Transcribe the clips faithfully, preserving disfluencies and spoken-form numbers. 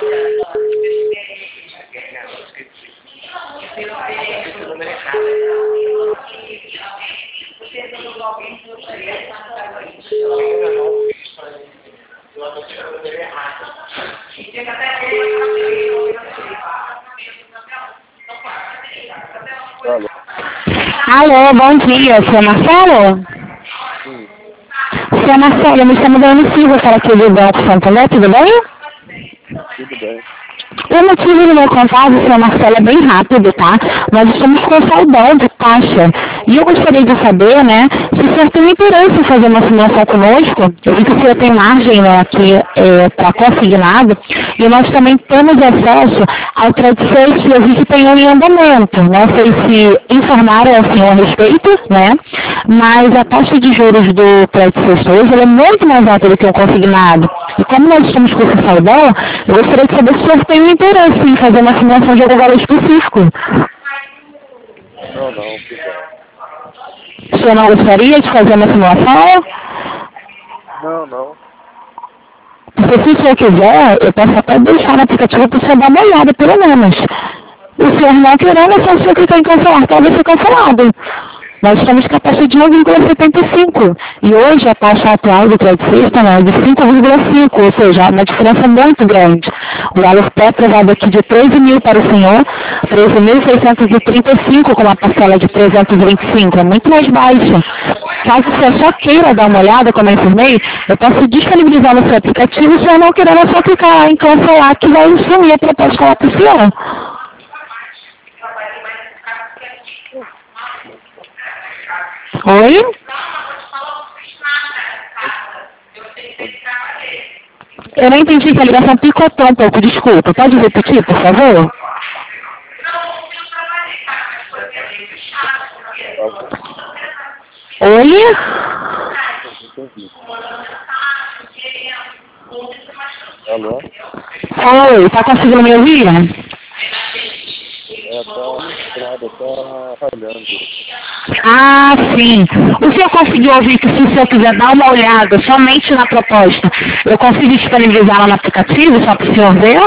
Esse número é errado. Eu anotei o número errado. Alô? Alô, bom dia, seu Marcelo? Sim, Seu Marcelo, eu me chamo Dani Silva, para aqui do Banco Santander, tudo bem? tudo bem. O motivo do meu contato, seu Marcelo, é bem rápido, tá? Nós estamos com saudade de taxa. E eu gostaria de saber, né, se o senhor tem interesse em fazer uma simulação conosco. Eu vi que o senhor tem margem, né, aqui é, para consignado. E nós também temos acesso ao tradição que eu vi que tem um andamento. Não sei se informaram ao senhor a respeito, né? Mas a taxa de juros do crédito hoje ela é muito mais alta do que o consignado. E como nós estamos com esse saudão, eu gostaria de saber se o senhor tem interesse em fazer uma simulação de algum valor específico. Não, não, obrigado. O senhor não gostaria de fazer uma simulação? Não, não. Porque se o senhor quiser, eu posso até deixar no aplicativo para o senhor dar uma olhada, pelo menos. O senhor não querendo, é só o senhor clicar em cancelar, talvez ser cancelado. Nós estamos com a taxa de um vírgula setenta e cinco. E hoje a taxa atual do crédito sexta é de cinco vírgula cinco, ou seja, uma diferença muito grande. O valor está aprovado aqui de treze mil para o senhor, treze mil seiscentos e trinta e cinco com uma parcela de trezentos e vinte e cinco, é muito mais baixa. Caso o senhor só queira dar uma olhada, como eu informei, eu posso disponibilizar no seu aplicativo, se o senhor não querer, é só clicar lá em cancelar, que vai sumir a proposta lá para o senhor. Oi? Eu não entendi que a ligação picotou um pouco, desculpa. Pode repetir, por favor? Oi? Entendi. Alô? Oi, tá conseguindo me ouvir? É, tá estrada, tá falhando. Ah, sim. O senhor conseguiu ouvir que se o senhor quiser dar uma olhada somente na proposta, eu consigo disponibilizar lá no aplicativo, só para o senhor ver?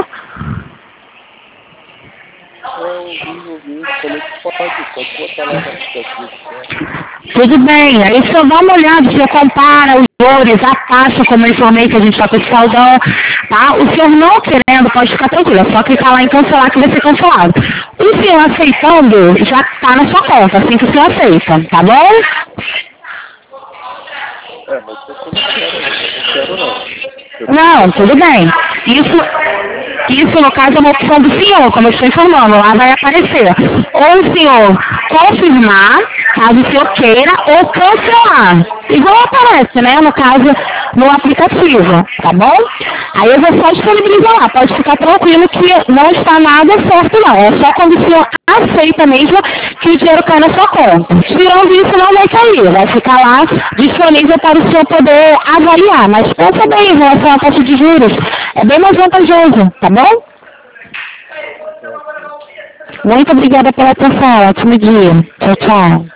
Eu ouvi, ouvi, falei que pode, pode botar lá no aplicativo. Né? Tudo bem, aí o senhor dá uma olhada, o senhor compara os valores, a taxa, como eu informei que a gente está com esse saldão, tá? O senhor não querendo, pode ficar tranquilo, é só clicar lá em cancelar que vai ser cancelado. O senhor aceitando, já está na sua conta, assim que o senhor aceita, tá bom? É, mas eu não quero, não quero não. Eu Não, tudo bem. Isso, isso no caso é uma opção do senhor, como eu estou informando, lá vai aparecer. Ou o senhor confirmar, caso o senhor queira, ou cancelar. Igual aparece, né, no caso, no aplicativo, tá bom? Aí eu vou só disponibilizar lá, pode ficar tranquilo que não está nada certo não, é só quando o senhor aceita mesmo que o dinheiro cai na sua conta. Tirando isso não vai cair, vai ficar lá disponível para o senhor poder avaliar, mas pensa bem em relação à taxa de juros, é bem mais vantajoso, tá bom? Muito obrigada pela atenção, ótimo dia, tchau, tchau.